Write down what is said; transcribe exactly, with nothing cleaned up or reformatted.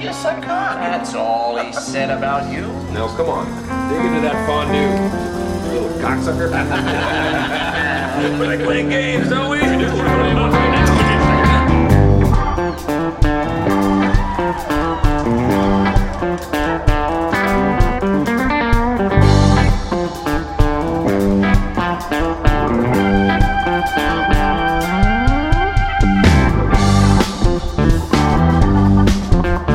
you succumb. That's all he said about you. Nels, come on. Dig into that fondue. Little cocksucker. We like playing games, don't we? Thank you.